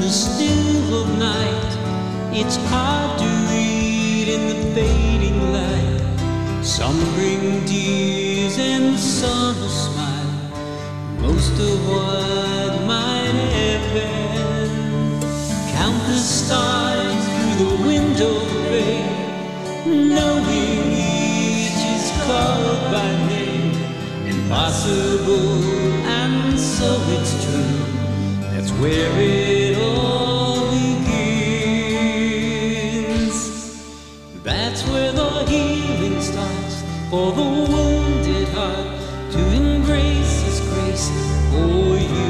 the still of night. It's hard to read in the fading light. Some bring tears and some a smile. Most of what might have been. Count the stars through the window pane, knowing each is called by name. Impossible, and so it's true. That's where it all begins. That's where the healing starts for the wounded heart to embrace His grace for you.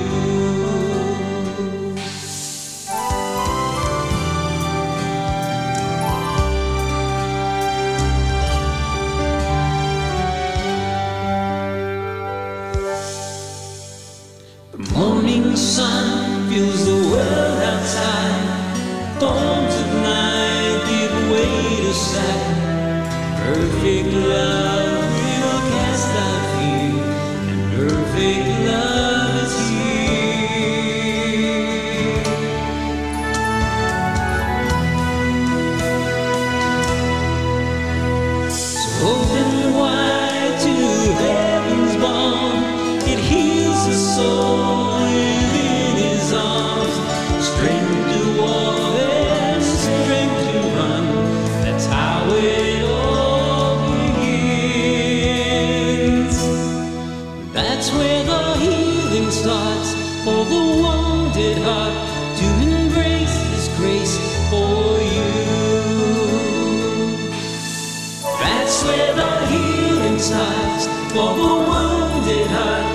The morning sun fills the world outside. Thorns of night give way to sight. Perfect love will cast out fear, and perfect love is here. So open wide to heaven's balm. It heals the soul within His arms. Strength to walk and strength to run. That's how it all begins. That's where the healing starts for the wounded heart to embrace His grace for you. That's where the healing starts for the wounded heart